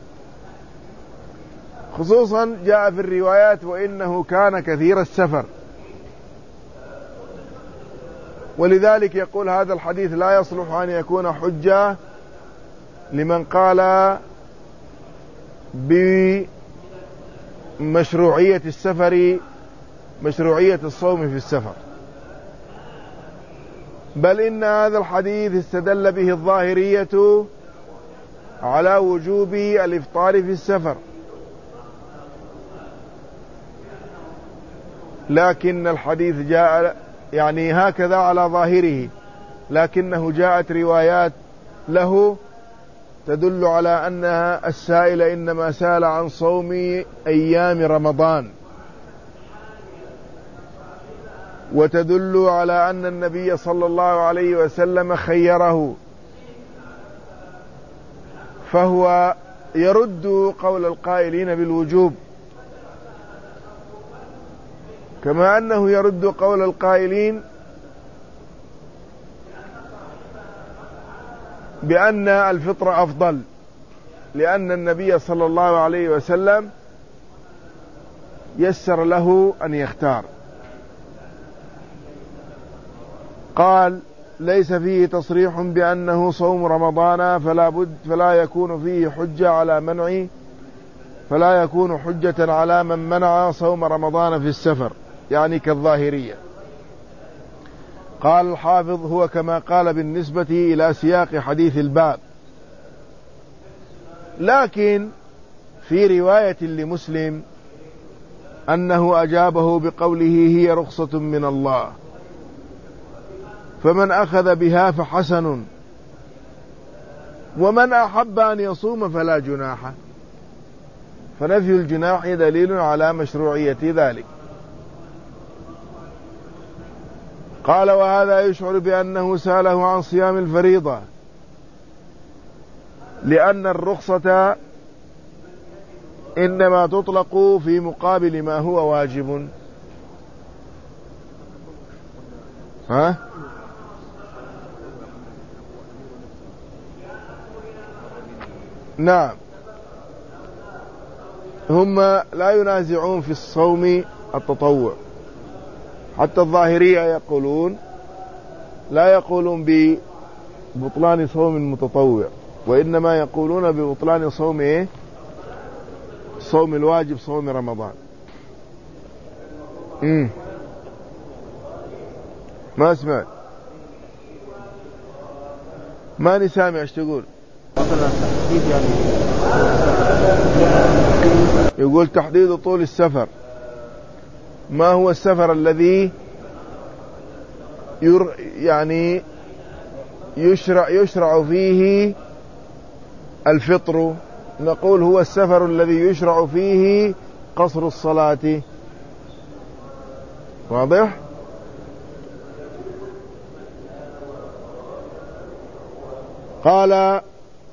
S1: خصوصا جاء في الروايات وإنه كان كثير السفر، ولذلك يقول هذا الحديث لا يصلح أن يكون حجة لمن قال بمشروعية مشروعية الصوم في السفر، بل إن هذا الحديث استدل به الظاهرية على وجوب الإفطار في السفر، لكن الحديث جاء يعني هكذا على ظاهره، لكنه جاءت روايات له تدل على أن السائل إنما سأل عن صوم أيام رمضان، وتدل على أن النبي صلى الله عليه وسلم خيره، فهو يرد قول القائلين بالوجوب، كما أنه يرد قول القائلين بأن الفطر أفضل، لأن النبي صلى الله عليه وسلم يسر له أن يختار. قال: ليس فيه تصريح بأنه صوم رمضان فلا يكون فيه حجة على منع، فلا يكون حجة على من منع صوم رمضان في السفر، يعني كالظاهرية. قال الحافظ: هو كما قال بالنسبة إلى سياق حديث الباب، لكن في رواية لمسلم أنه أجابه بقوله: هي رخصة من الله، فمن أخذ بها فحسن، ومن أحب أن يصوم فلا جناح. فنفي الجناح دليل على مشروعية ذلك. قال: وهذا يشعر بأنه سأله عن صيام الفريضة، لأن الرخصة إنما تطلق في مقابل ما هو واجب. نعم، هم لا ينازعون في الصوم التطوع، حتى الظاهرية يقولون لا يقولون ببطلان صوم المتطوع، وإنما يقولون ببطلان صوم صوم الواجب، صوم رمضان. ما سمعت، ماني سامع ايش تقول. يقول تحديد طول السفر. ما هو السفر الذي يعني يشرع فيه الفطر؟ نقول هو السفر الذي يشرع فيه قصر الصلاة. واضح؟ قال: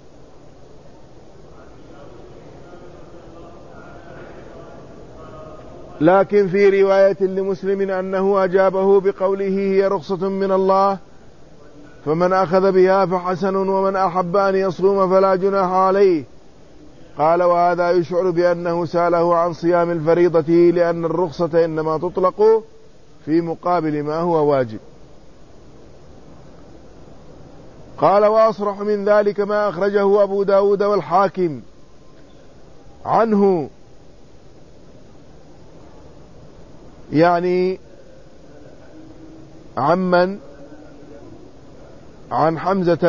S1: لكن في رواية لمسلم أنه أجابه بقوله: هي رخصة من الله، فمن أخذ بها فحسن، ومن أحب أن يصوم فلا جناح عليه. قال: وهذا يشعر بأنه سأله عن صيام الفريضة، لأن الرخصة إنما تطلق في مقابل ما هو واجب. قال: وأصرح من ذلك ما أخرجه أبو داود والحاكم عنه، يعني عمن عن حمزة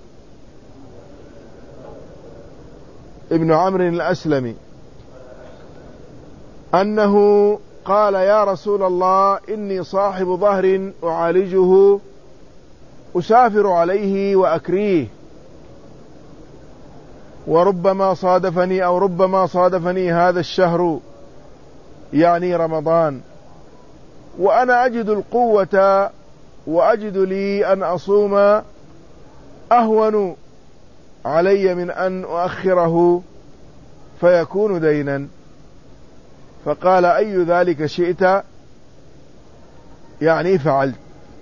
S1: ابن عمرو الأسلمي أنه قال: يا رسول الله، إني صاحب ظهر أعالجه، أسافر عليه وأكريه، وربما صادفني هذا الشهر، يعني رمضان، وأنا أجد القوة وأجد لي أن أصوم أهون علي من أن أؤخره فيكون دينا. فقال: أي ذلك شئت؟ يعني فعلت.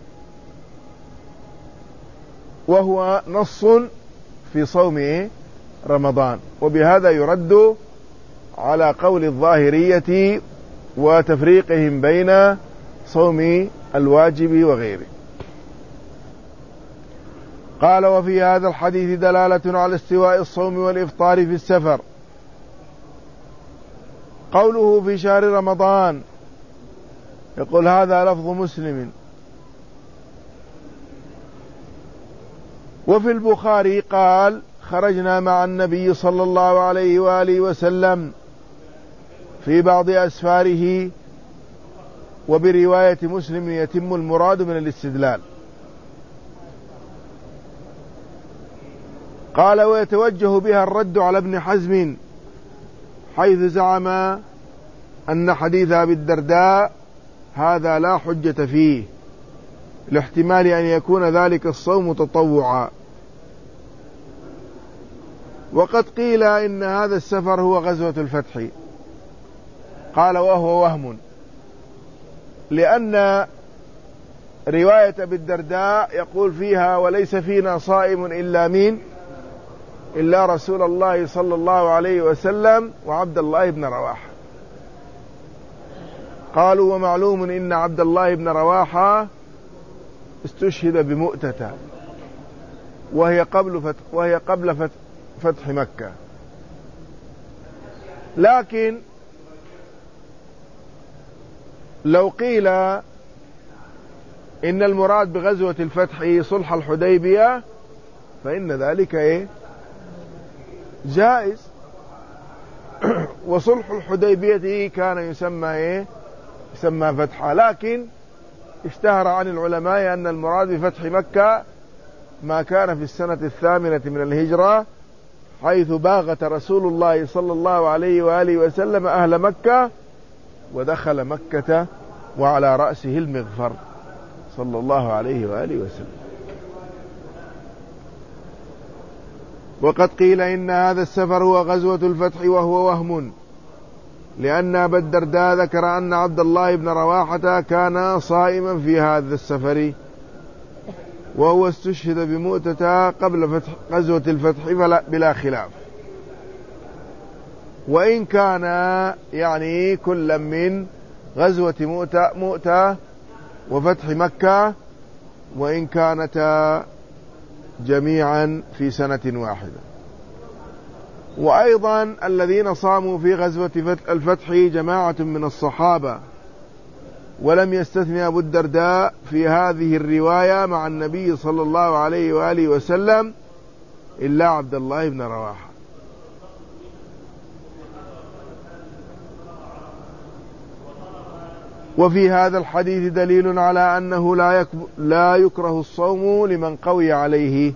S1: وهو نص في صوم رمضان، وبهذا يرد على قول الظاهرية وتفريقهم بين صوم الواجب وغيره. قال: وفي هذا الحديث دلالة على استواء الصوم والإفطار في السفر. قوله في شهر رمضان، يقول هذا لفظ مسلم. وفي البخاري قال: خرجنا مع النبي صلى الله عليه وآله وسلم في بعض أسفاره. وبرواية مسلم يتم المراد من الاستدلال. قال: ويتوجه بها الرد على ابن حزم، حيث زعم أن حديث أبي الدرداء هذا لا حجة فيه، لاحتمال أن يكون ذلك الصوم تطوعا. وقد قيل إن هذا السفر هو غزوة الفتح. قال وهو وهم، لأن رواية أبي الدرداء يقول فيها وليس فينا صائم إلا مين؟ إلا رسول الله صلى الله عليه وسلم وعبد الله بن رواحة. قالوا ومعلوم إن عبد الله بن رواحة استشهد بمؤتة وهي قبل فتح مكة. لكن لو قيل إن المراد بغزوة الفتح صلح الحديبية فإن ذلك جائز. وصلح الحديبية كان يسمى فتحا، لكن اشتهر عن العلماء أن المراد بفتح مكة ما كان في السنة 8 من الهجرة، حيث باغت رسول الله صلى الله عليه وآله وسلم أهل مكة ودخل مكة وعلى رأسه المغفر صلى الله عليه وآله وسلم. وقد قيل إن هذا السفر هو غزوة الفتح وهو وهم، لأن أبا الدرداء ذكر أن عبد الله بن رواحة كان صائما في هذا السفر، وهو استشهد بمؤتة قبل غزوة الفتح بلا خلاف. وإن كان يعني كل من غزوة مؤتة وفتح مكة، وإن كانتا جميعا في سنة واحدة. وأيضا الذين صاموا في غزوة الفتح جماعة من الصحابة، ولم يستثني أبو الدرداء في هذه الرواية مع النبي صلى الله عليه وآله وسلم إلا عبد الله بن رواحة. وفي هذا الحديث دليل على أنه لا يكره الصوم لمن قوي عليه.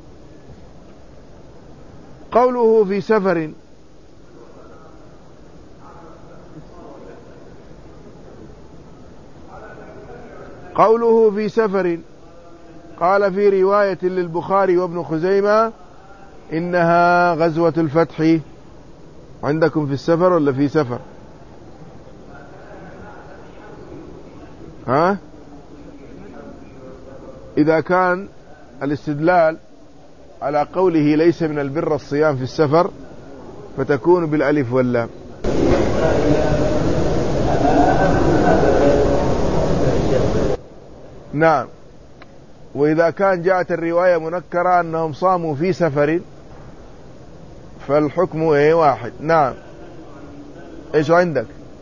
S1: قوله في سفر، قال في رواية للبخاري وابن خزيمة إنها غزوة الفتح. عندكم في السفر ولا في سفر؟ إذا كان الاستدلال على قوله ليس من البر الصيام في السفر فتكون بالألف واللام. نعم. وإذا كان جاءت الرواية منكرة أنهم صاموا في سفر فالحكم واحد. نعم. إيش عندك؟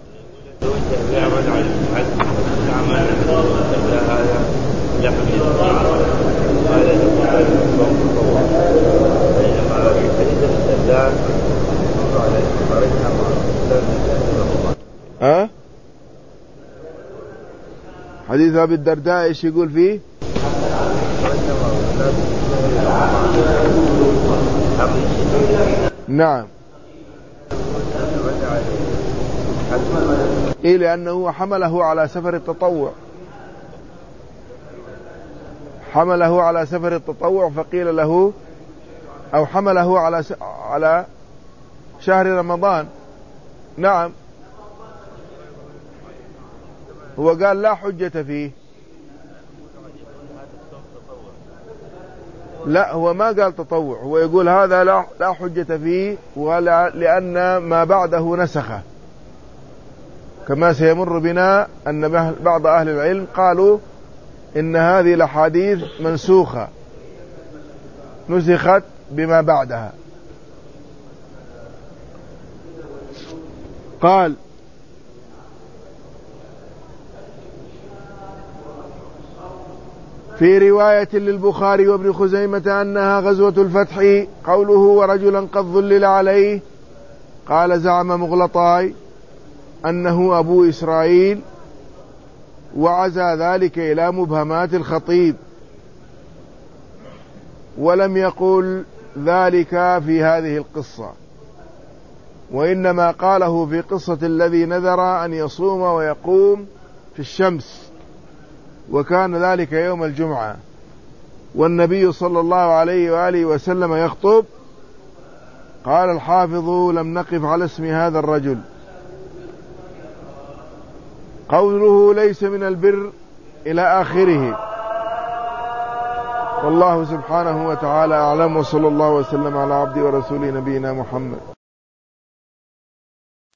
S1: حديث أبي الدرداء إيش يقول فيه؟ نعم. لأنه حمله على سفر التطوع، فقيل له أو حمله على شهر رمضان. نعم. هو قال لا حجة فيه. لا، هو ما قال تطوع، هو يقول هذا لا حجة فيه، لأن ما بعده نسخه، كما سيمر بنا أن بعض أهل العلم قالوا إن هذه الأحاديث منسوخة، نسخت بما بعدها. قال في رواية للبخاري وابن خزيمة أنها غزوة الفتح. قوله ورجلا قد ظلل عليه، قال زعم مغلطاي أنه أبو إسرائيل، وعزى ذلك إلى مبهمات الخطيب، ولم يقل ذلك في هذه القصة، وإنما قاله في قصة الذي نذر أن يصوم ويقوم في الشمس، وكان ذلك يوم الجمعة، والنبي صلى الله عليه وآله وسلم يخطب، قال الحافظ: لم نقف على اسم هذا الرجل. قوله ليس من البر إلى آخره. والله سبحانه وتعالى أعلم، وصلى الله وسلم على عبده ورسوله نبينا محمد.